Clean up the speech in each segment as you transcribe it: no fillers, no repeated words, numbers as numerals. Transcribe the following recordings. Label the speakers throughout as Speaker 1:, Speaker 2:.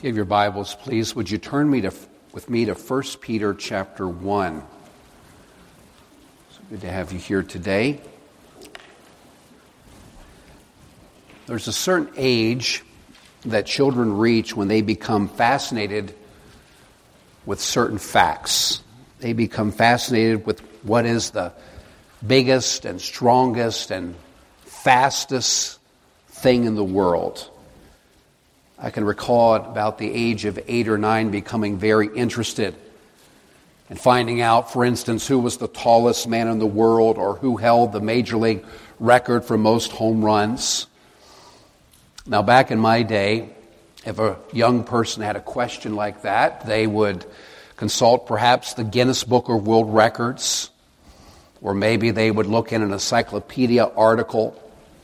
Speaker 1: If you have your Bibles, please, would you turn with me to 1 Peter chapter 1. It's good to have you here today. There's a certain age that children reach when they become fascinated with certain facts. They become fascinated with what is the biggest and strongest and fastest thing in the world. I can recall at about the age of 8 or 9 becoming very interested in finding out, for instance, who was the tallest man in the world or who held the major league record for most home runs. Now, back in my day, if a young person had a question like that, they would consult perhaps the Guinness Book of World Records, or maybe they would look in an encyclopedia article.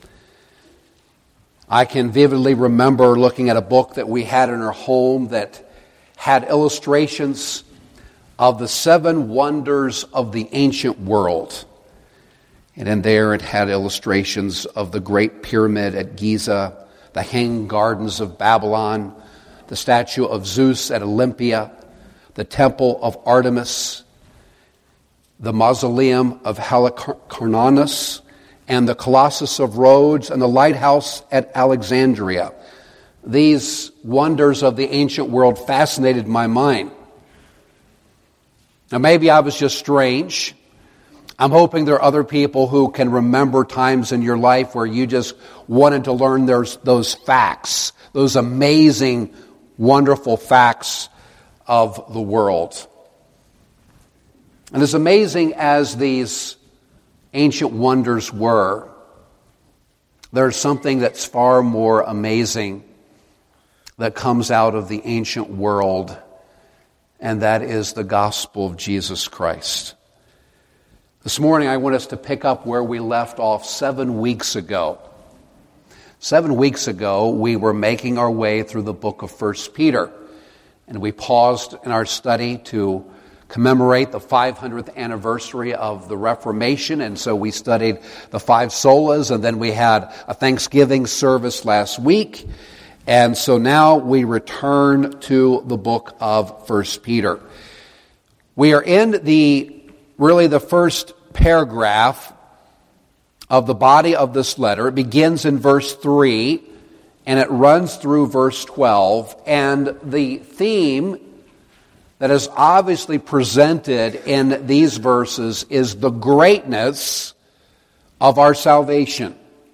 Speaker 1: I can vividly remember looking at a book that we had in our home that had illustrations of the 7 wonders of the ancient world. And in there it had illustrations of the Great Pyramid at Giza, the Hanging Gardens of Babylon, the statue of Zeus at Olympia, the Temple of Artemis, the Mausoleum of Halicarnassus, and the Colossus of Rhodes, and the lighthouse at Alexandria. These wonders of the ancient world fascinated my mind. Now, maybe I was just strange. I'm hoping there are other people who can remember times in your life where you just wanted to learn those facts, those amazing, wonderful facts of the world. And as amazing as these ancient wonders were, there's something that's far more amazing that comes out of the ancient world, and that is the gospel of Jesus Christ. This morning I want us to pick up where we left off 7 weeks ago. 7 weeks ago we were making our way through the book of 1 Peter, and we paused in our study to commemorate the 500th anniversary of the Reformation, and so we studied the 5 solas, and then we had a Thanksgiving service last week, and so now we return to the book of 1 Peter. We are in the first paragraph of the body of this letter. It begins in verse 3, and it runs through verse 12, and the theme that is obviously presented in these verses is the greatness of our salvation.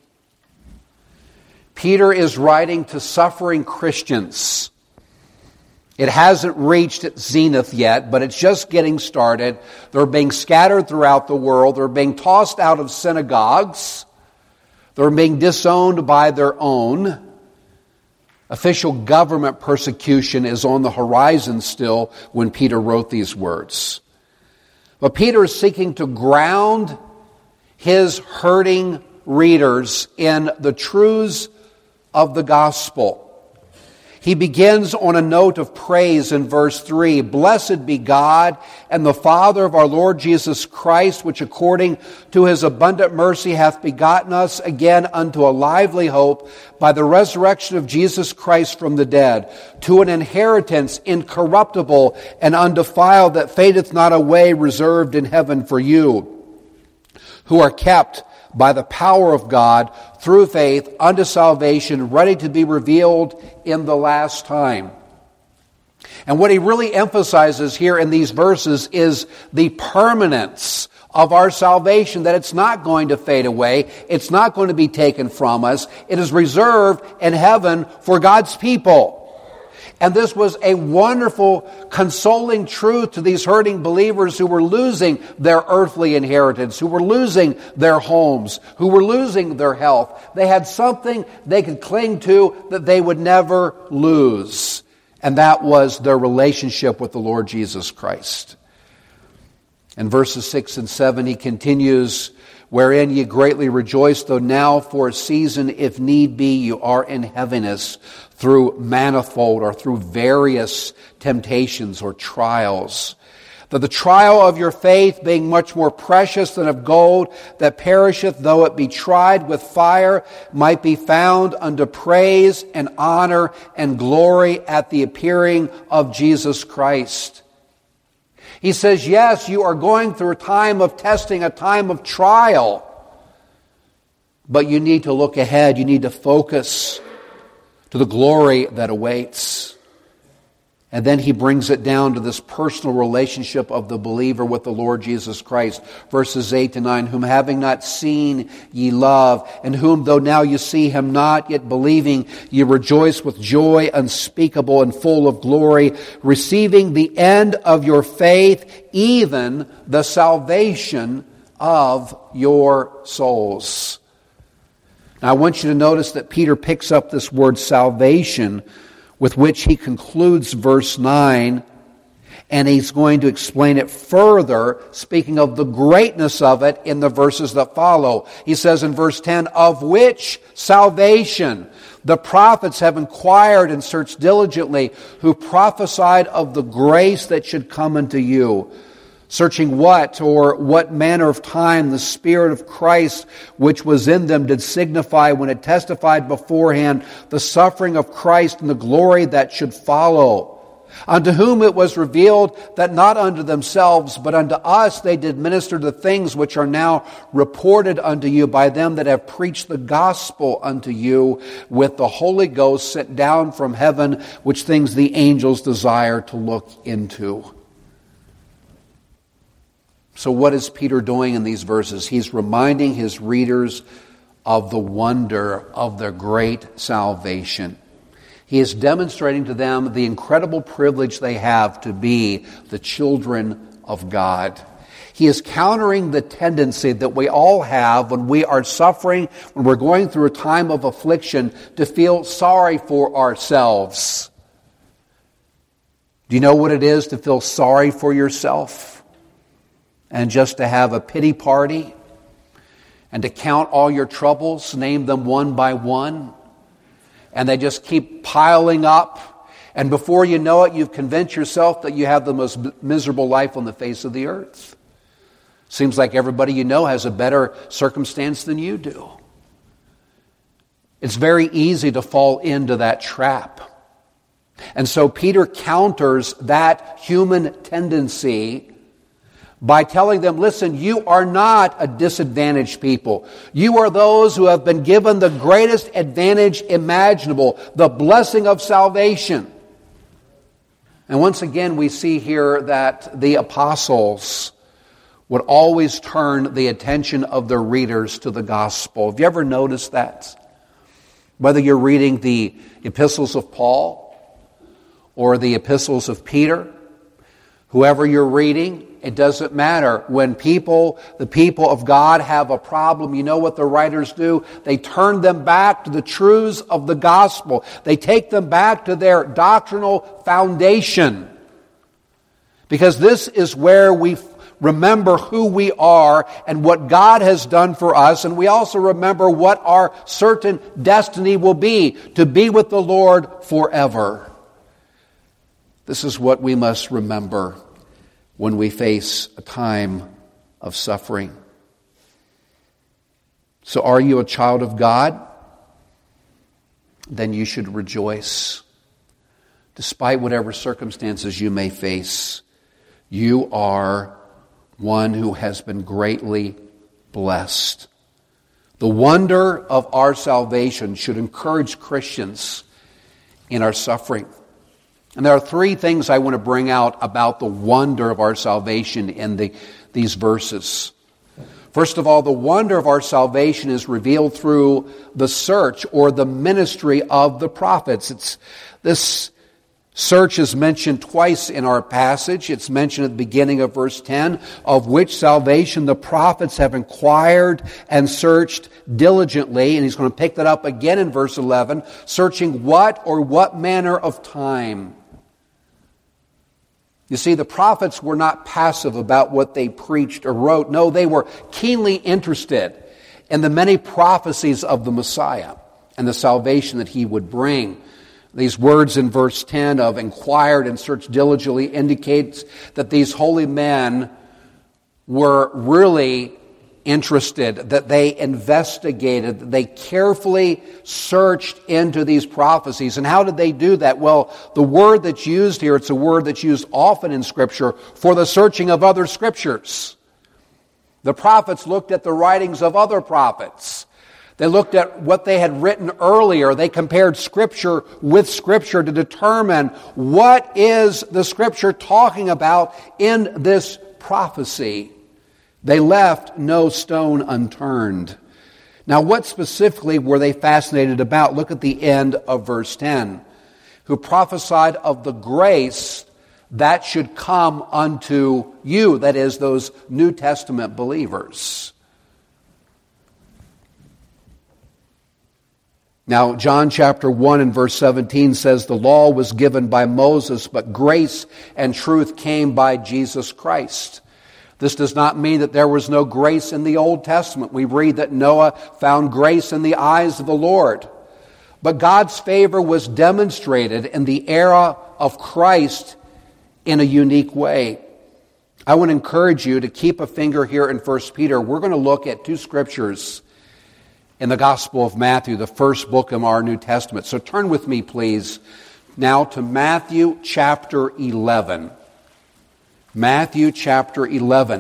Speaker 1: Peter is writing to suffering Christians. It hasn't reached its zenith yet, but it's just getting started. They're being scattered throughout the world. They're being tossed out of synagogues. They're being disowned by their own. Official government persecution is on the horizon still when Peter wrote these words. But Peter is seeking to ground his hurting readers in the truths of the gospel. He begins on a note of praise in verse 3. Blessed be God and the Father of our Lord Jesus Christ, which according to his abundant mercy hath begotten us again unto a lively hope by the resurrection of Jesus Christ from the dead, to an inheritance incorruptible and undefiled that fadeth not away, reserved in heaven for you, who are kept by the power of God through faith unto salvation, ready to be revealed in the last time. And what he really emphasizes here in these verses is the permanence of our salvation, that it's not going to fade away, it's not going to be taken from us, it is reserved in heaven for God's people. And this was a wonderful, consoling truth to these hurting believers who were losing their earthly inheritance, who were losing their homes, who were losing their health. They had something they could cling to that they would never lose. And that was their relationship with the Lord Jesus Christ. In verses 6 and 7, he continues, wherein ye greatly rejoice, though now for a season, if need be, you are in heaviness, through manifold or through various temptations or trials, that the trial of your faith, being much more precious than of gold that perisheth, though it be tried with fire, might be found unto praise and honor and glory at the appearing of Jesus Christ. He says, yes, you are going through a time of testing, a time of trial, but you need to look ahead. You need to focus to the glory that awaits. And then he brings it down to this personal relationship of the believer with the Lord Jesus Christ. Verses 8 to 9, whom having not seen ye love, and whom though now you see him not, yet believing ye rejoice with joy unspeakable and full of glory, receiving the end of your faith, even the salvation of your souls. Now I want you to notice that Peter picks up this word salvation, with which he concludes verse 9, and he's going to explain it further, speaking of the greatness of it in the verses that follow. He says in verse 10, of which salvation the prophets have inquired and searched diligently, who prophesied of the grace that should come unto you. Searching what or what manner of time the Spirit of Christ which was in them did signify when it testified beforehand the suffering of Christ and the glory that should follow. Unto whom it was revealed that not unto themselves but unto us they did minister the things which are now reported unto you by them that have preached the gospel unto you with the Holy Ghost sent down from heaven, which things the angels desire to look into. So what is Peter doing in these verses? He's reminding his readers of the wonder of their great salvation. He is demonstrating to them the incredible privilege they have to be the children of God. He is countering the tendency that we all have when we are suffering, when we're going through a time of affliction, to feel sorry for ourselves. Do you know what it is to feel sorry for yourself? And just to have a pity party, and to count all your troubles, name them one by one, and they just keep piling up, and before you know it, you've convinced yourself that you have the most miserable life on the face of the earth. Seems like everybody you know has a better circumstance than you do. It's very easy to fall into that trap. And so Peter counters that human tendency by telling them, listen, you are not a disadvantaged people. You are those who have been given the greatest advantage imaginable, the blessing of salvation. And once again, we see here that the apostles would always turn the attention of their readers to the gospel. Have you ever noticed that? Whether you're reading the epistles of Paul or the epistles of Peter, whoever you're reading, it doesn't matter. When the people of God have a problem, you know what the writers do? They turn them back to the truths of the gospel. They take them back to their doctrinal foundation. Because this is where we remember who we are and what God has done for us. And we also remember what our certain destiny will be, to be with the Lord forever. This is what we must remember when we face a time of suffering. So are you a child of God? Then you should rejoice. Despite whatever circumstances you may face, you are one who has been greatly blessed. The wonder of our salvation should encourage Christians in our suffering. And there are three things I want to bring out about the wonder of our salvation in these verses. First of all, the wonder of our salvation is revealed through the search or the ministry of the prophets. This search is mentioned twice in our passage. It's mentioned at the beginning of verse 10, of which salvation the prophets have inquired and searched diligently. And he's going to pick that up again in verse 11, searching what or what manner of time. You see, the prophets were not passive about what they preached or wrote. No, they were keenly interested in the many prophecies of the Messiah and the salvation that he would bring. These words in verse 10 of inquired and searched diligently indicates that these holy men were really interested, that they investigated, that they carefully searched into these prophecies. And how did they do that? Well, the word that's used here, it's a word that's used often in Scripture for the searching of other Scriptures. The prophets looked at the writings of other prophets. They looked at what they had written earlier. They compared Scripture with Scripture to determine what is the Scripture talking about in this prophecy. They left no stone unturned. Now, what specifically were they fascinated about? Look at the end of verse 10. Who prophesied of the grace that should come unto you, that is, those New Testament believers. Now, John chapter 1 and verse 17 says, the law was given by Moses, but grace and truth came by Jesus Christ. This does not mean that there was no grace in the Old Testament. We read that Noah found grace in the eyes of the Lord. But God's favor was demonstrated in the era of Christ in a unique way. I would encourage you to keep a finger here in 1 Peter. We're going to look at two scriptures in the Gospel of Matthew, the first book of our New Testament. So turn with me, please, now to Matthew chapter 11. Matthew chapter 11.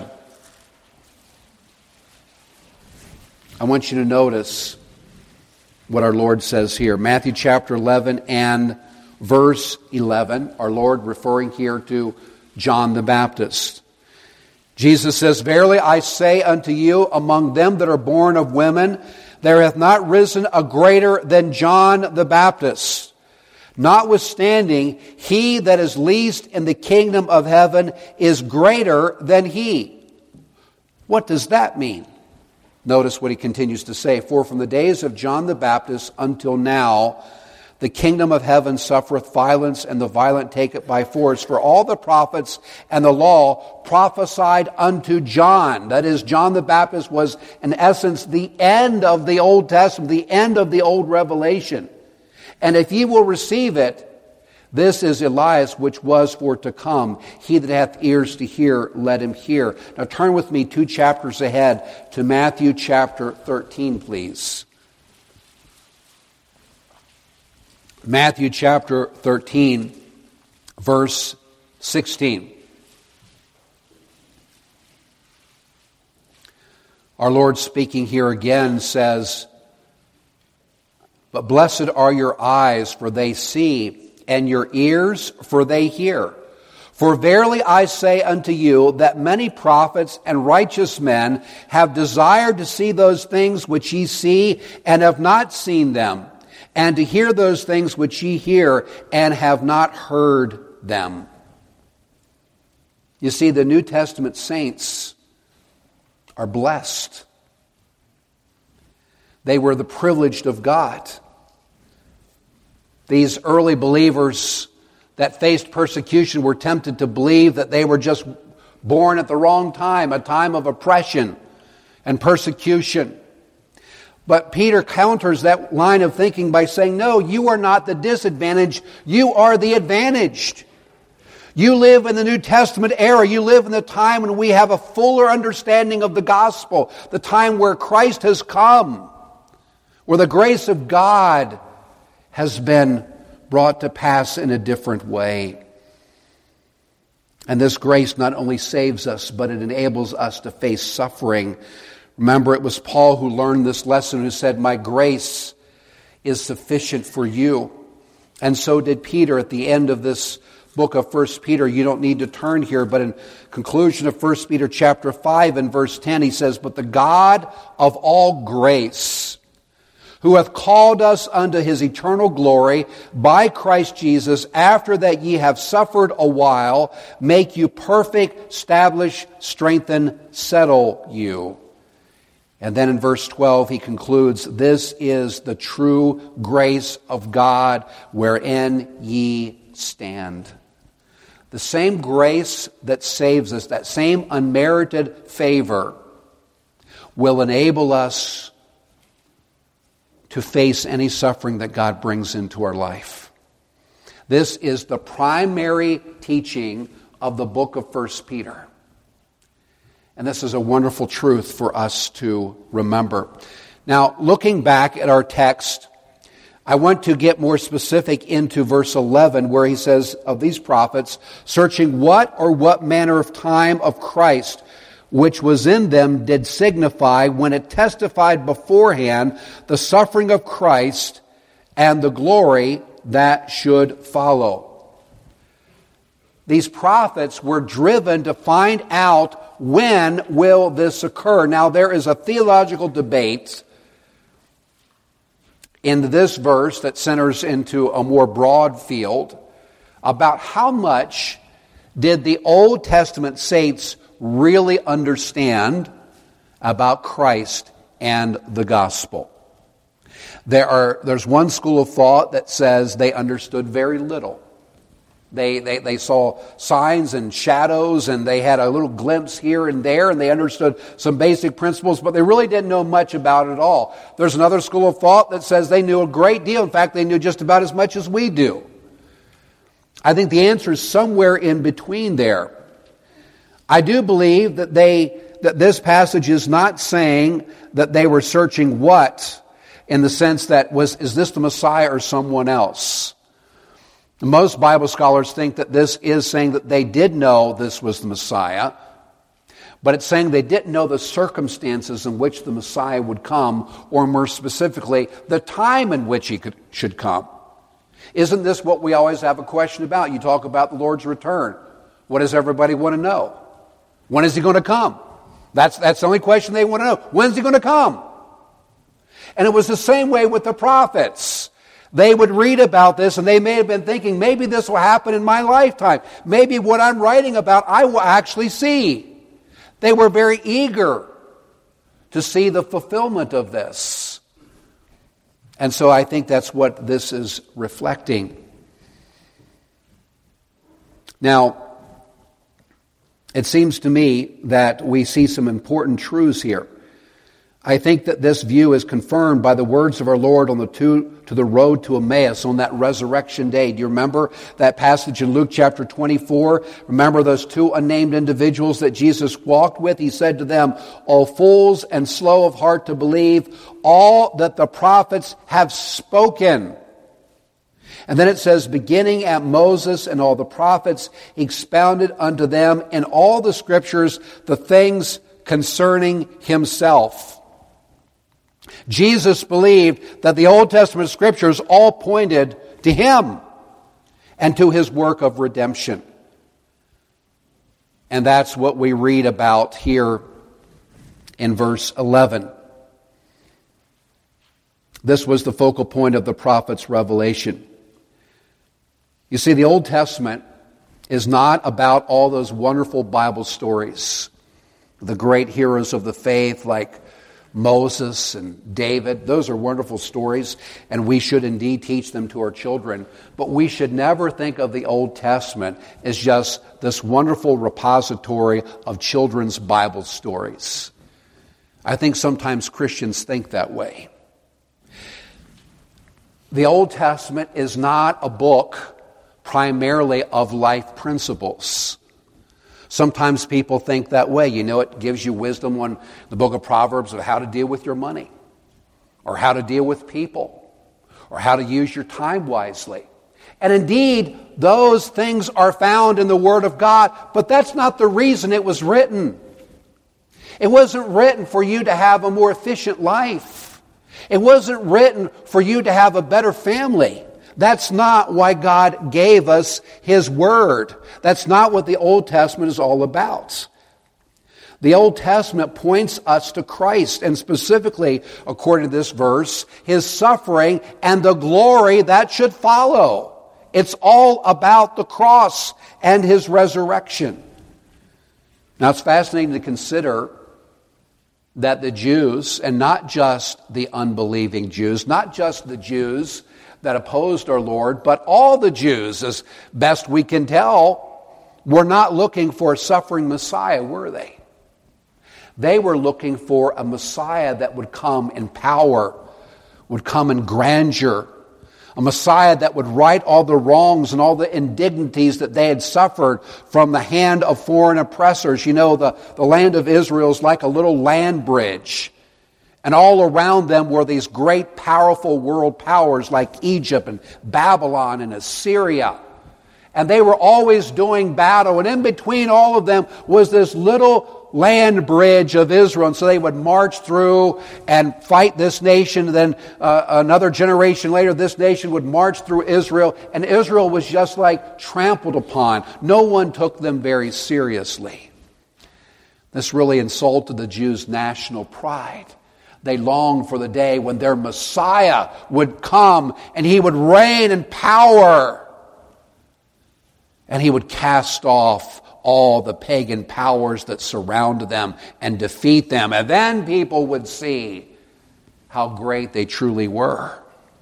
Speaker 1: I want you to notice what our Lord says here. Matthew chapter 11 and verse 11. Our Lord referring here to John the Baptist. Jesus says, verily I say unto you, among them that are born of women, there hath not risen a greater than John the Baptist. Notwithstanding, he that is least in the kingdom of heaven is greater than he. What does that mean? Notice what he continues to say. For from the days of John the Baptist until now, the kingdom of heaven suffereth violence, and the violent take it by force. For all the prophets and the law prophesied unto John. That is, John the Baptist was, in essence, the end of the Old Testament, the end of the old revelation. And if ye will receive it, this is Elias which was for to come. He that hath ears to hear, let him hear. Now turn with me 2 chapters ahead to Matthew chapter 13, please. Matthew chapter 13, verse 16. Our Lord speaking here again says, but blessed are your eyes, for they see, and your ears, for they hear. For verily I say unto you, that many prophets and righteous men have desired to see those things which ye see, and have not seen them, and to hear those things which ye hear, and have not heard them. You see, the New Testament saints are blessed. They were the privileged of God. These early believers that faced persecution were tempted to believe that they were just born at the wrong time, a time of oppression and persecution. But Peter counters that line of thinking by saying, no, you are not the disadvantaged, you are the advantaged. You live in the New Testament era. You live in the time when we have a fuller understanding of the gospel, the time where Christ has come, where the grace of God has been brought to pass in a different way. And this grace not only saves us, but it enables us to face suffering. Remember, it was Paul who learned this lesson, who said, my grace is sufficient for you. And so did Peter at the end of this book of 1 Peter. You don't need to turn here, but in conclusion of 1 Peter chapter 5 and verse 10, he says, but the God of all grace, who hath called us unto his eternal glory by Christ Jesus, after that ye have suffered a while, make you perfect, establish, strengthen, settle you. And then in verse 12 he concludes, this is the true grace of God wherein ye stand. The same grace that saves us, that same unmerited favor, will enable us to face any suffering that God brings into our life. This is the primary teaching of the book of 1 Peter. And this is a wonderful truth for us to remember. Now, looking back at our text, I want to get more specific into verse 11, where he says of these prophets, searching what manner of time of Christ which was in them did signify when it testified beforehand the suffering of Christ and the glory that should follow. These prophets were driven to find out, when will this occur? Now, there is a theological debate in this verse that centers into a more broad field about how much did the Old Testament saints really understand about Christ and the gospel. There's one school of thought that says they understood very little. They saw signs and shadows, and they had a little glimpse here and there, and they understood some basic principles, but they really didn't know much about it all. There's another school of thought that says they knew a great deal. In fact, they knew just about as much as we do. I think the answer is somewhere in between there. I do believe that this passage is not saying that they were searching what, in the sense that is this the Messiah or someone else? Most Bible scholars think that this is saying that they did know this was the Messiah, but it's saying they didn't know the circumstances in which the Messiah would come, or more specifically, the time in which he should come. Isn't this what we always have a question about? You talk about the Lord's return. What does everybody want to know? When is he going to come? That's the only question they want to know. When's he going to come? And it was the same way with the prophets. They would read about this, and they may have been thinking, maybe this will happen in my lifetime. Maybe what I'm writing about I will actually see. They were very eager to see the fulfillment of this. And so I think that's what this is reflecting. Now, it seems to me that we see some important truths here. I think that this view is confirmed by the words of our Lord on to the road to Emmaus on that resurrection day. Do you remember that passage in Luke chapter 24? Remember those two unnamed individuals that Jesus walked with? He said to them, "O fools and slow of heart to believe all that the prophets have spoken." And then it says, beginning at Moses and all the prophets, he expounded unto them in all the scriptures the things concerning himself. Jesus believed that the Old Testament scriptures all pointed to him and to his work of redemption. And that's what we read about here in verse 11. This was the focal point of the prophet's revelation. You see, the Old Testament is not about all those wonderful Bible stories, the great heroes of the faith like Moses and David. Those are wonderful stories, and we should indeed teach them to our children. But we should never think of the Old Testament as just this wonderful repository of children's Bible stories. I think sometimes Christians think that way. The Old Testament is not a book primarily of life principles. Sometimes people think that way. You know, it gives you wisdom on the book of Proverbs of how to deal with your money, or how to deal with people, or how to use your time wisely. And indeed, those things are found in the Word of God, but that's not the reason it was written. It wasn't written for you to have a more efficient life. It wasn't written for you to have a better family. That's not why God gave us His Word. That's not what the Old Testament is all about. The Old Testament points us to Christ, and specifically, according to this verse, His suffering and the glory that should follow. It's all about the cross and His resurrection. Now, it's fascinating to consider that the Jews, and not just the unbelieving Jews, not just the Jews that opposed our Lord, but all the Jews, as best we can tell, were not looking for a suffering Messiah, were they? They were looking for a Messiah that would come in power, would come in grandeur, A Messiah that would right all the wrongs and all the indignities that they had suffered from the hand of foreign oppressors. You know, the land of Israel is like a little land bridge. And all around them were these great, powerful world powers like Egypt and Babylon and Assyria. And they were always doing battle. And in between all of them was this little land bridge of Israel. And so they would march through and fight this nation. Then another generation later, this nation would march through Israel. And Israel was just like trampled upon. No one took them very seriously. This really insulted the Jews' national pride. They longed for the day when their Messiah would come and he would reign in power. And he would cast off all the pagan powers that surrounded them and defeat them. And then people would see how great they truly were.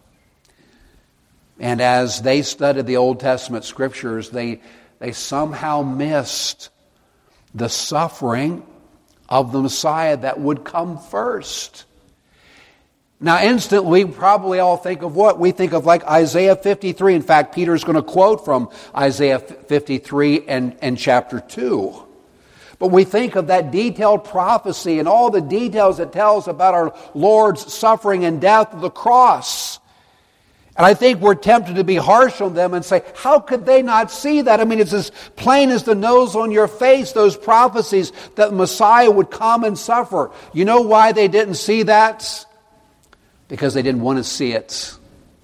Speaker 1: And as they studied the Old Testament scriptures, they somehow missed the suffering of the Messiah that would come first. Now, instantly, we probably all think of what? We think of like Isaiah 53. In fact, Peter's going to quote from Isaiah 53 and chapter 2. But we think of that detailed prophecy and all the details it tells about our Lord's suffering and death of the cross. And I think we're tempted to be harsh on them and say, how could they not see that? I mean, it's as plain as the nose on your face, those prophecies that the Messiah would come and suffer. You know why they didn't see that? Because they didn't want to see it.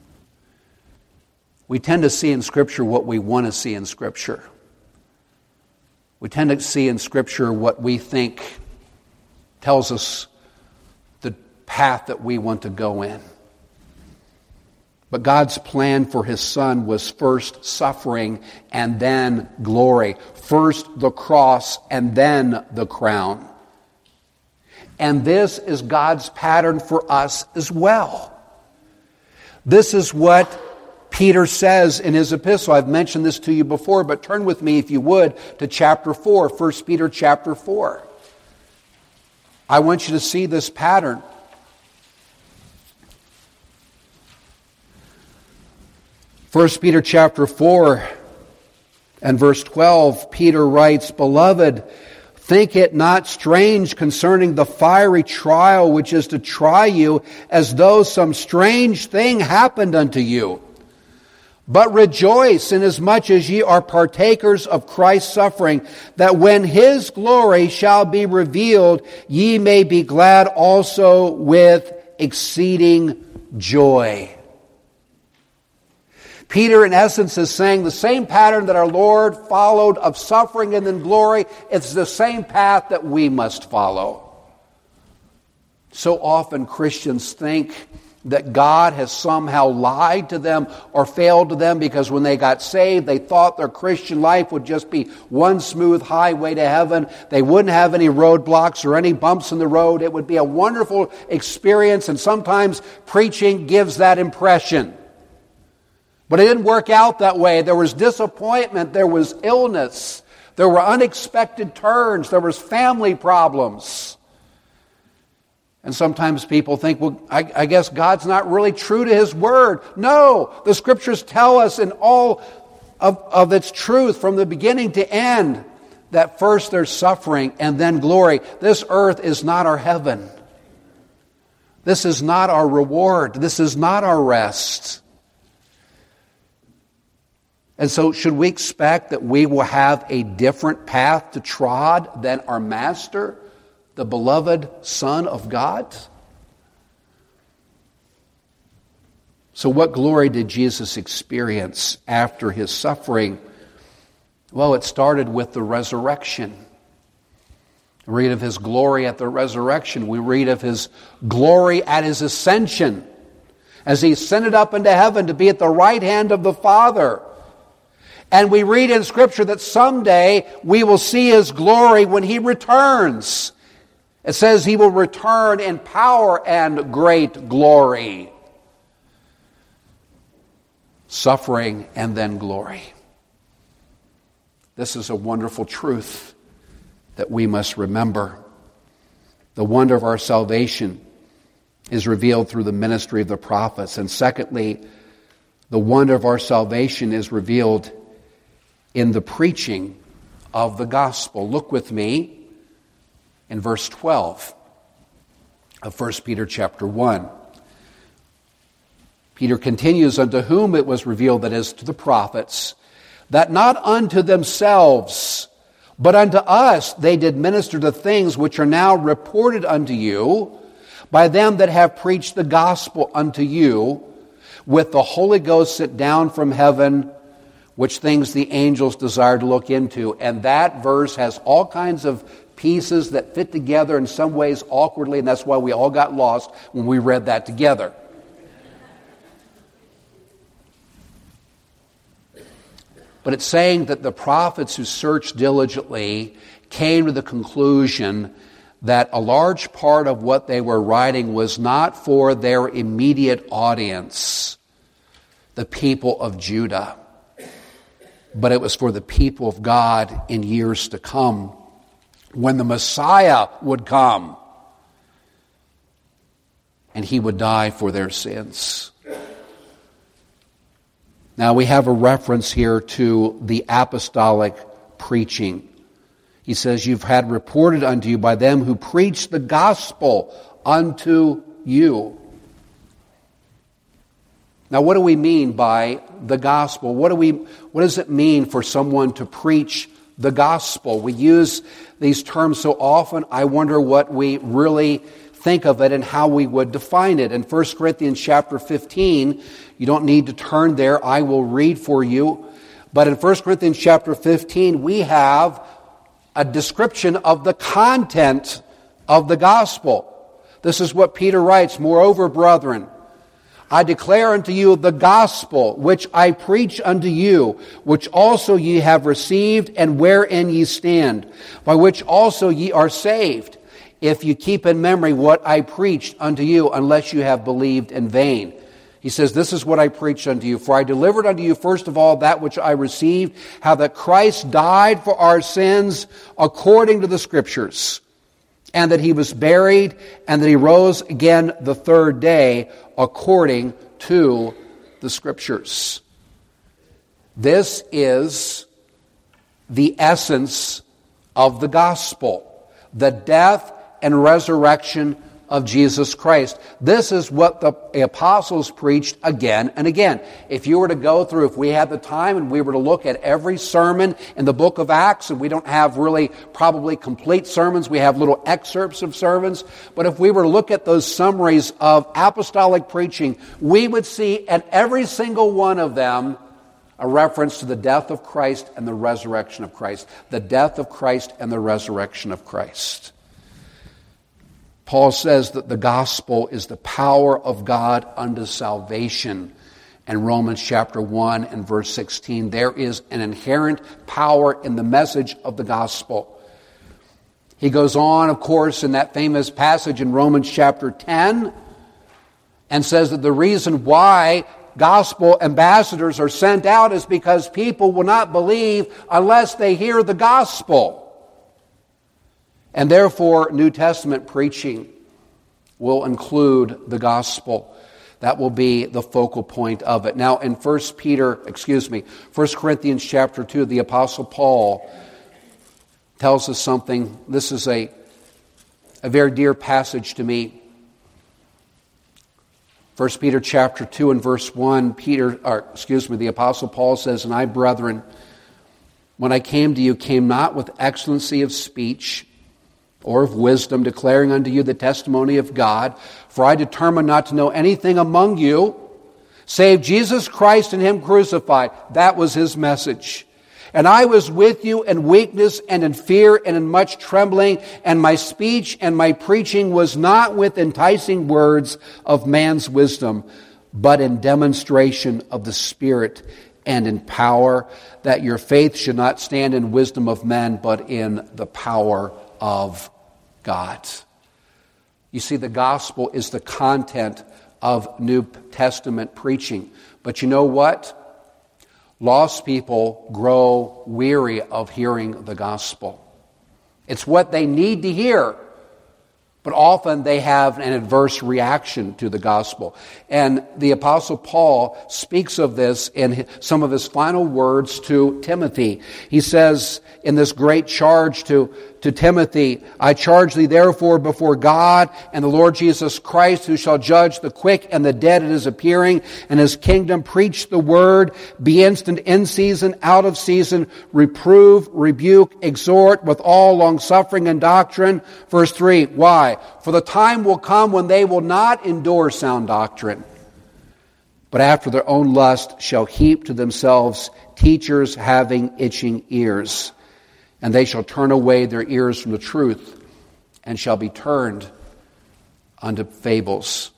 Speaker 1: We tend to see in Scripture what we want to see in Scripture. We tend to see in Scripture what we think tells us the path that we want to go in. But God's plan for His Son was first suffering and then glory. First the cross and then the crown. And this is God's pattern for us as well. This is what Peter says in his epistle. I've mentioned this to you before, but turn with me, if you would, to chapter 4, 1 Peter chapter 4. I want you to see this pattern. 1 Peter chapter 4 and verse 12, Peter writes, "Beloved, think it not strange concerning the fiery trial which is to try you, as though some strange thing happened unto you. But rejoice inasmuch as ye are partakers of Christ's suffering, that when His glory shall be revealed, ye may be glad also with exceeding joy." Peter, in essence, is saying the same pattern that our Lord followed of suffering and then glory, it's the same path that we must follow. So often Christians think that God has somehow lied to them or failed to them because when they got saved, they thought their Christian life would just be one smooth highway to heaven. They wouldn't have any roadblocks or any bumps in the road. It would be a wonderful experience, and sometimes preaching gives that impression. But it didn't work out that way. There was disappointment. There was illness. There were unexpected turns. There was family problems. And sometimes people think, well, I guess God's not really true to His Word. No, the Scriptures tell us in all of its truth from the beginning to end that first there's suffering and then glory. This earth is not our heaven. This is not our reward. This is not our rest. And so should we expect that we will have a different path to trod than our Master, the beloved Son of God? So what glory did Jesus experience after His suffering? Well, it started with the resurrection. We read of His glory at the resurrection. We read of His glory at His ascension, as He ascended up into heaven to be at the right hand of the Father. And we read in Scripture that someday we will see His glory when He returns. It says He will return in power and great glory. Suffering and then glory. This is a wonderful truth that we must remember. The wonder of our salvation is revealed through the ministry of the prophets. And secondly, The wonder of our salvation is revealed in the preaching of the gospel. Look with me in verse 12 of 1 Peter chapter 1. Peter continues, unto whom it was revealed, that is, to the prophets, that not unto themselves, but unto us they did minister the things which are now reported unto you by them that have preached the gospel unto you, with the Holy Ghost sent down from heaven, which things the angels desire to look into. And that verse has all kinds of pieces that fit together in some ways awkwardly, and that's why we all got lost when we read that together. But it's saying that the prophets who searched diligently came to the conclusion that a large part of what they were writing was not for their immediate audience, the people of Judah, but it was for the people of God in years to come, when the Messiah would come and he would die for their sins. Now we have a reference here to the apostolic preaching. He says, you've had reported unto you by them who preach the gospel unto you. Now what do we mean by the gospel? What does it mean for someone to preach the gospel? We use these terms so often, I wonder what we really think of it and how we would define it. In 1 Corinthians chapter 15, you don't need to turn there, I will read for you. But in 1 Corinthians chapter 15, we have a description of the content of the gospel. This is what Peter writes, moreover, brethren, I declare unto you the gospel which I preach unto you, which also ye have received, and wherein ye stand, by which also ye are saved, if you keep in memory what I preached unto you, unless you have believed in vain. He says, this is what I preached unto you. For I delivered unto you first of all that which I received, how that Christ died for our sins according to the Scriptures, and that he was buried, and that he rose again the third day according to the Scriptures. This is the essence of the gospel, the death and resurrection of Jesus Christ. This is what the apostles preached again and again. If you were to go through, if we had the time and we were to look at every sermon in the book of Acts, and we don't have really probably complete sermons, we have little excerpts of sermons, but if we were to look at those summaries of apostolic preaching, we would see at every single one of them a reference to the death of Christ and the resurrection of Christ. The death of Christ and the resurrection of Christ. Paul says that the gospel is the power of God unto salvation. In Romans chapter 1 and verse 16, there is an inherent power in the message of the gospel. He goes on, of course, in that famous passage in Romans chapter 10, and says that the reason why gospel ambassadors are sent out is because people will not believe unless they hear the gospel. And therefore, New Testament preaching will include the gospel. That will be the focal point of it. Now, in 1 Corinthians chapter 2, the Apostle Paul tells us something. This is a very dear passage to me. 1 Peter chapter 2 and verse 1, the Apostle Paul says, and I, brethren, when I came to you, came not with excellency of speech or of wisdom, declaring unto you the testimony of God. For I determined not to know anything among you, save Jesus Christ and Him crucified. That was His message. And I was with you in weakness and in fear and in much trembling, and my speech and my preaching was not with enticing words of man's wisdom, but in demonstration of the Spirit and in power, that your faith should not stand in wisdom of men, but in the power of God. You see, the gospel is the content of New Testament preaching. But you know what? Lost people grow weary of hearing the gospel. It's what they need to hear, But often they have an adverse reaction to the gospel. And the Apostle Paul speaks of this in some of his final words to Timothy. He says in this great charge to Timothy, I charge thee therefore before God and the Lord Jesus Christ, who shall judge the quick and the dead at his appearing and his kingdom, preach the word, be instant in season, out of season, reprove, rebuke, exhort with all longsuffering and doctrine. Verse 3, why? For the time will come when they will not endure sound doctrine, but after their own lust shall heap to themselves teachers having itching ears. And they shall turn away their ears from the truth and shall be turned unto fables.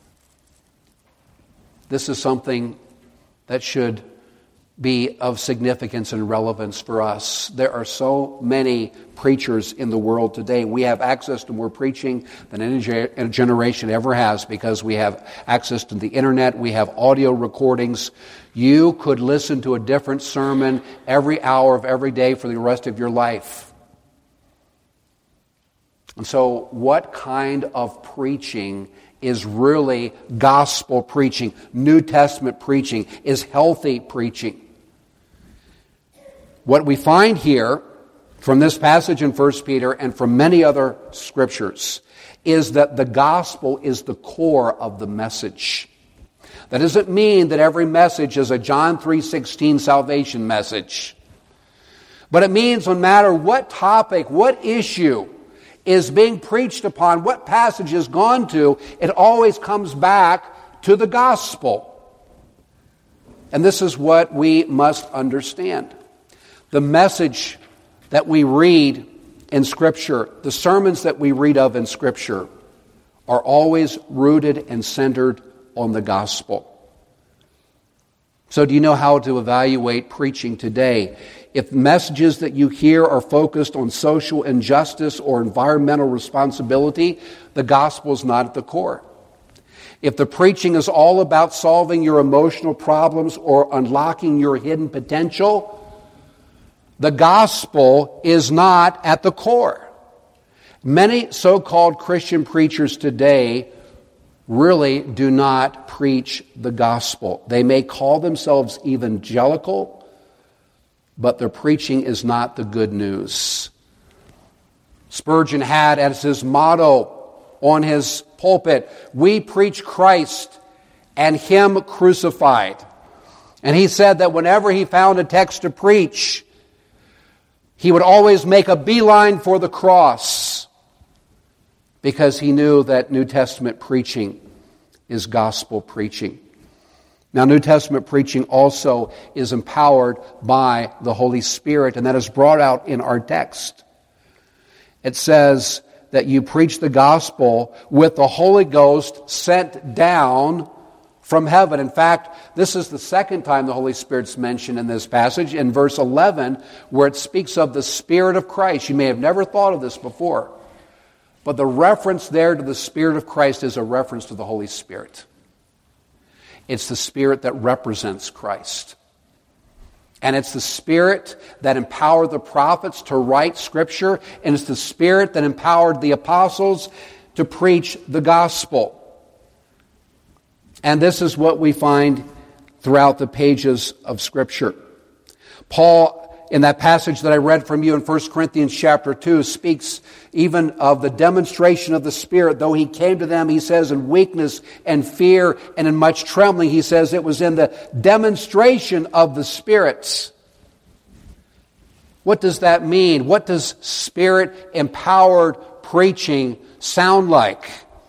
Speaker 1: This is something that should be of significance and relevance for us. There are so many preachers in the world today. We have access to more preaching than any generation ever has because we have access to the internet. We have audio recordings. You could listen to a different sermon every hour of every day for the rest of your life. And so what kind of preaching is really gospel preaching, New Testament preaching, is healthy preaching? What we find here from this passage in 1 Peter and from many other scriptures is that the gospel is the core of the message. That doesn't mean that every message is a John 3:16 salvation message. But it means no matter what topic, what issue is being preached upon, what passage is gone to, it always comes back to the gospel. And this is what we must understand. The message that we read in Scripture, the sermons that we read of in Scripture, are always rooted and centered on the gospel. So do you know how to evaluate preaching today? If messages that you hear are focused on social injustice or environmental responsibility, the gospel is not at the core. If the preaching is all about solving your emotional problems or unlocking your hidden potential, the gospel is not at the core. Many so-called Christian preachers today really do not preach the gospel. They may call themselves evangelical, but their preaching is not the good news. Spurgeon had as his motto on his pulpit, "We preach Christ and Him crucified." And he said that whenever he found a text to preach, he would always make a beeline for the cross because he knew that New Testament preaching is gospel preaching. Now, New Testament preaching also is empowered by the Holy Spirit, and that is brought out in our text. It says that you preach the gospel with the Holy Ghost sent down from heaven. In fact, this is the second time the Holy Spirit's mentioned in this passage, in verse 11, where it speaks of the Spirit of Christ. You may have never thought of this before, but the reference there to the Spirit of Christ is a reference to the Holy Spirit. It's the Spirit that represents Christ. And it's the Spirit that empowered the prophets to write Scripture, and it's the Spirit that empowered the apostles to preach the gospel. And this is what we find throughout the pages of Scripture. Paul, in that passage that I read from you in 1 Corinthians chapter 2, speaks even of the demonstration of the Spirit. Though he came to them, he says, in weakness and fear and in much trembling, he says it was in the demonstration of the spirits. What does that mean? What does Spirit-empowered preaching sound like?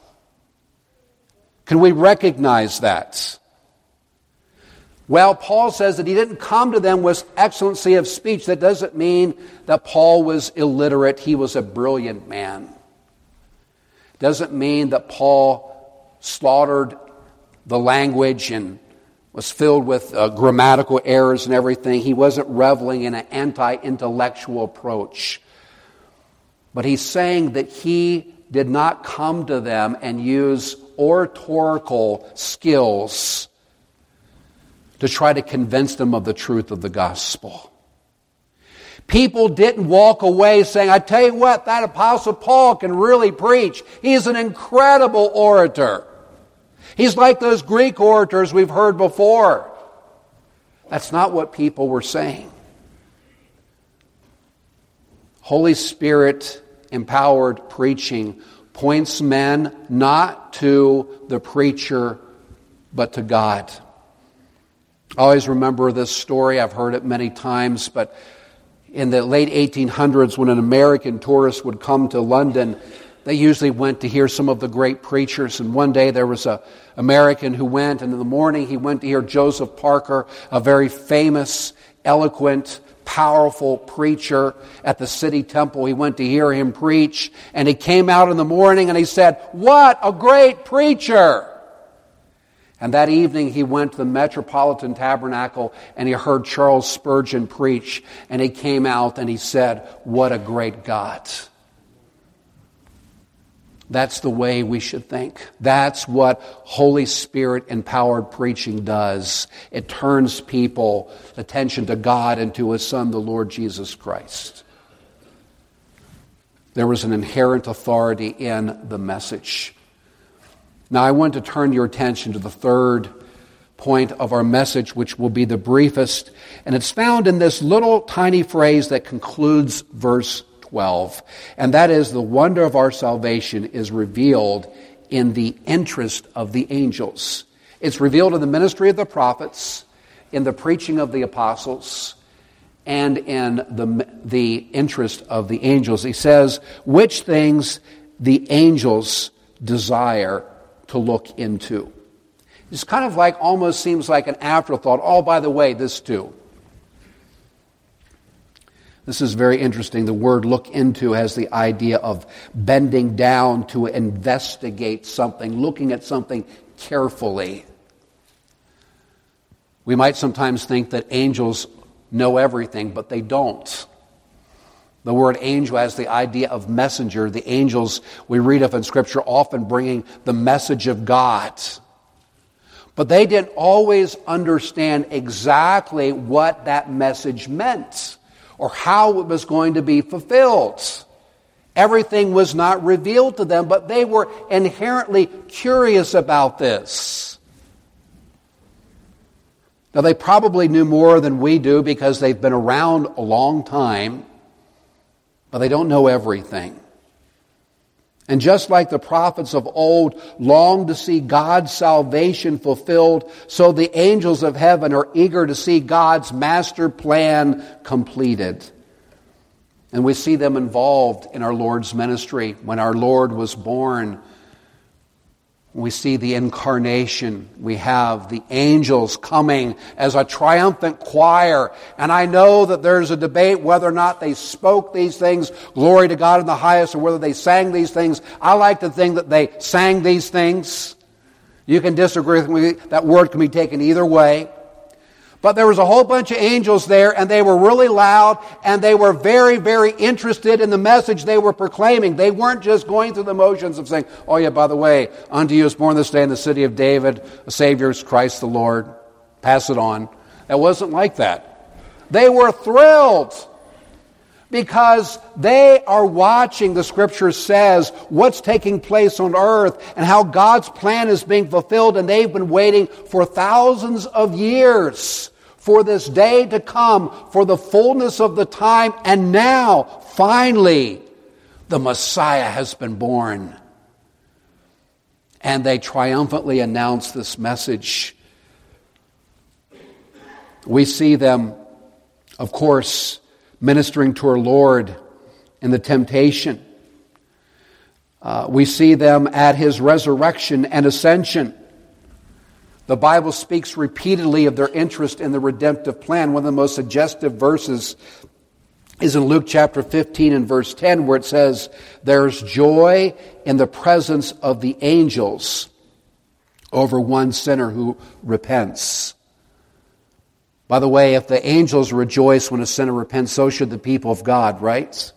Speaker 1: Can we recognize that? Well, Paul says that he didn't come to them with excellency of speech. That doesn't mean that Paul was illiterate. He was a brilliant man. Doesn't mean that Paul slaughtered the language and was filled with grammatical errors and everything. He wasn't reveling in an anti-intellectual approach. But he's saying that he did not come to them and use oratorical skills to try to convince them of the truth of the gospel. People didn't walk away saying, I tell you what, that Apostle Paul can really preach. He's an incredible orator. He's like those Greek orators we've heard before. That's not what people were saying. Holy Spirit empowered preaching points men not to the preacher, but to God. I always remember this story. I've heard it many times, but in the late 1800s, when an American tourist would come to London, they usually went to hear some of the great preachers. And one day there was an American who went, and in the morning he went to hear Joseph Parker, a very famous, eloquent, powerful preacher at the city temple. He went to hear him preach, and he came out in the morning and he said, "What a great preacher!" And that evening he went to the Metropolitan Tabernacle and he heard Charles Spurgeon preach, and he came out and he said, "What a great God." That's the way we should think. That's what Holy Spirit empowered preaching does. It turns people's attention to God and to His Son, the Lord Jesus Christ. There was an inherent authority in the message. Now I want to turn your attention to the third point of our message, which will be the briefest, and it's found in this little tiny phrase that concludes verse 12, and that is, the wonder of our salvation is revealed in the interest of the angels. It's revealed in the ministry of the prophets, in the preaching of the apostles, and in the interest of the angels. He says, which things the angels desire to look into. It's kind of like, almost seems like an afterthought. Oh, by the way, this too. This is very interesting. The word look into has the idea of bending down to investigate something, looking at something carefully. We might sometimes think that angels know everything, but they don't. The word angel has the idea of messenger. The angels we read of in Scripture often bringing the message of God. But they didn't always understand exactly what that message meant, or how it was going to be fulfilled. Everything was not revealed to them, but they were inherently curious about this. Now, they probably knew more than we do because they've been around a long time, but they don't know everything. And just like the prophets of old longed to see God's salvation fulfilled, so the angels of heaven are eager to see God's master plan completed. And we see them involved in our Lord's ministry. When our Lord was born, we see the incarnation. We have the angels coming as a triumphant choir. And I know that there's a debate whether or not they spoke these things, glory to God in the highest, or whether they sang these things. I like to think that they sang these things. You can disagree with me. That word can be taken either way. But there was a whole bunch of angels there, and they were really loud, and they were very, very interested in the message they were proclaiming. They weren't just going through the motions of saying, oh yeah, by the way, unto you is born this day in the city of David, a Savior is Christ the Lord. Pass it on. That wasn't like that. They were thrilled because they are watching, the Scripture says, what's taking place on earth and how God's plan is being fulfilled, and they've been waiting for thousands of years for this day to come, for the fullness of the time, and now, finally, the Messiah has been born. And they triumphantly announce this message. We see them, of course, ministering to our Lord in the temptation. We see them at His resurrection and ascension. The Bible speaks repeatedly of their interest in the redemptive plan. One of the most suggestive verses is in Luke chapter 15 and verse 10, where it says, there's joy in the presence of the angels over one sinner who repents. By the way, if the angels rejoice when a sinner repents, so should the people of God, right?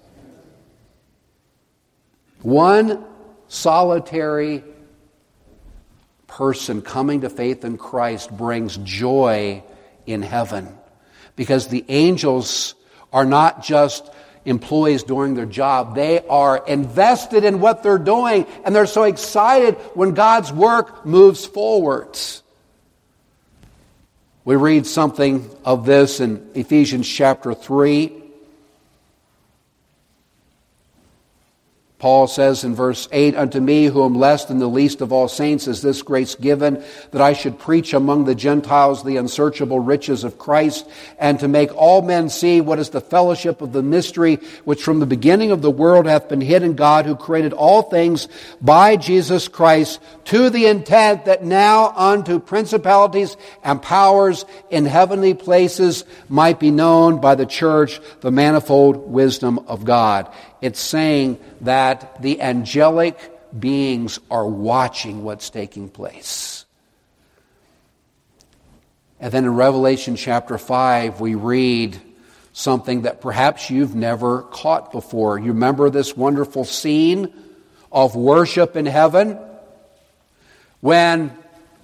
Speaker 1: One solitary person coming to faith in Christ brings joy in heaven, because the angels are not just employees doing their job. They are invested in what they're doing, and they're so excited when God's work moves forward. We read something of this in Ephesians chapter 3. Paul says in verse 8, "Unto me, who am less than the least of all saints, is this grace given, that I should preach among the Gentiles the unsearchable riches of Christ, and to make all men see what is the fellowship of the mystery, which from the beginning of the world hath been hid in God, who created all things by Jesus Christ, to the intent that now unto principalities and powers in heavenly places might be known by the church the manifold wisdom of God." It's saying that the angelic beings are watching what's taking place. And then in Revelation chapter 5, we read something that perhaps you've never caught before. You remember this wonderful scene of worship in heaven? When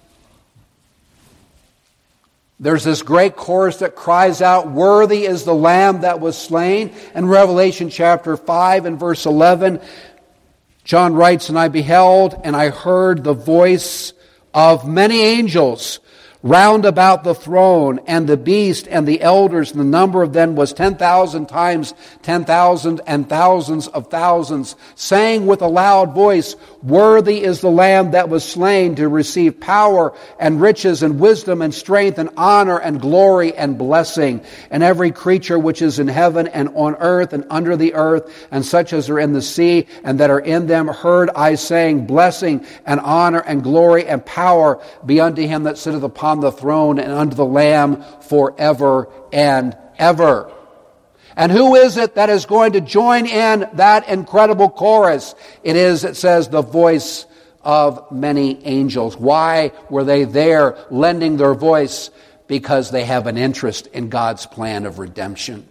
Speaker 1: there's this great chorus that cries out, "Worthy is the Lamb that was slain." In Revelation chapter 5 and verse 11, John writes, "And I beheld, and I heard the voice of many angels round about the throne, and the beast and the elders, and the number of them was 10,000 times 10,000 and thousands of thousands, saying with a loud voice, Worthy is the Lamb that was slain to receive power and riches and wisdom and strength and honor and glory and blessing. And every creature which is in heaven and on earth and under the earth, and such as are in the sea and that are in them, heard I saying, Blessing and honor and glory and power be unto him that sitteth upon the throne and unto the Lamb forever and ever." And who is it that is going to join in that incredible chorus? It says, the voice of many angels. Why were they there lending their voice? Because they have an interest in God's plan of redemption.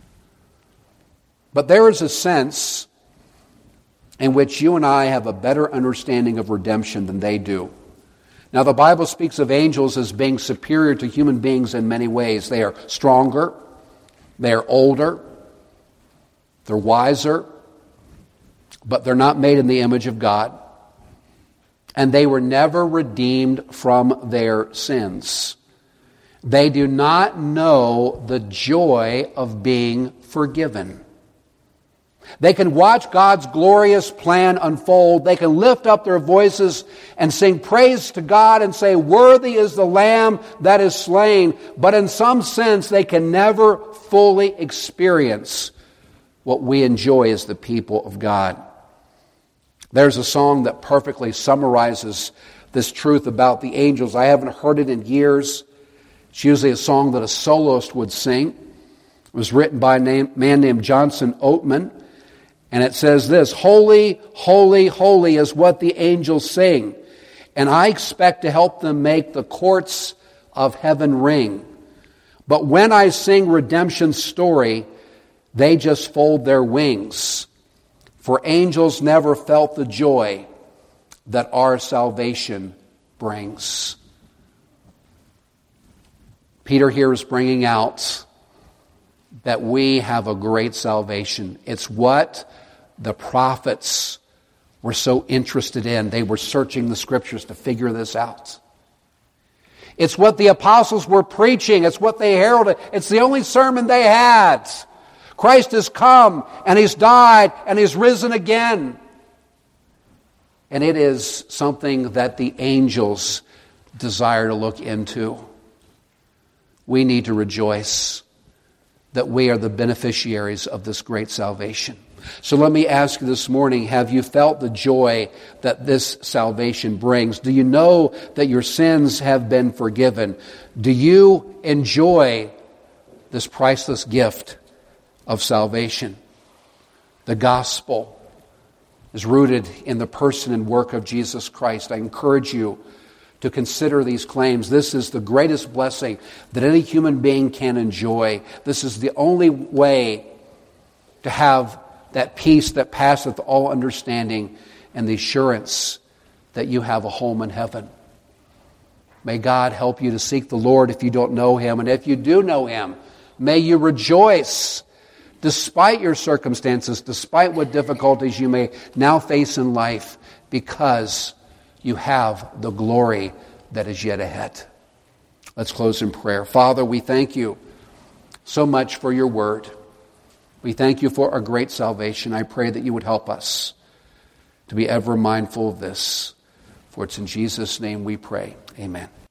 Speaker 1: But there is a sense in which you and I have a better understanding of redemption than they do. Now, the Bible speaks of angels as being superior to human beings in many ways. They are stronger, they are older, they're wiser, but they're not made in the image of God. And they were never redeemed from their sins. They do not know the joy of being forgiven. They can watch God's glorious plan unfold. They can lift up their voices and sing praise to God and say, Worthy is the Lamb that is slain. But in some sense, they can never fully experience what we enjoy as the people of God. There's a song that perfectly summarizes this truth about the angels. I haven't heard it in years. It's usually a song that a soloist would sing. It was written by a man named Johnson Oatman. And it says this, Holy, holy, holy is what the angels sing. And I expect to help them make the courts of heaven ring. But when I sing redemption's story, they just fold their wings. For angels never felt the joy that our salvation brings. Peter here is bringing out that we have a great salvation. It's what the prophets were so interested in. They were searching the scriptures to figure this out. It's what the apostles were preaching. It's what they heralded. It's the only sermon they had. Christ has come, and He's died, and He's risen again. And it is something that the angels desire to look into. We need to rejoice that we are the beneficiaries of this great salvation. So let me ask you this morning, have you felt the joy that this salvation brings? Do you know that your sins have been forgiven? Do you enjoy this priceless gift of salvation? The gospel is rooted in the person and work of Jesus Christ. I encourage you to consider these claims. This is the greatest blessing that any human being can enjoy. This is the only way to have that peace that passeth all understanding and the assurance that you have a home in heaven. May God help you to seek the Lord if you don't know Him. And if you do know Him, may you rejoice despite your circumstances, despite what difficulties you may now face in life, because you have the glory that is yet ahead. Let's close in prayer. Father, we thank you so much for your word. We thank you for our great salvation. I pray that you would help us to be ever mindful of this. For it's in Jesus' name we pray. Amen.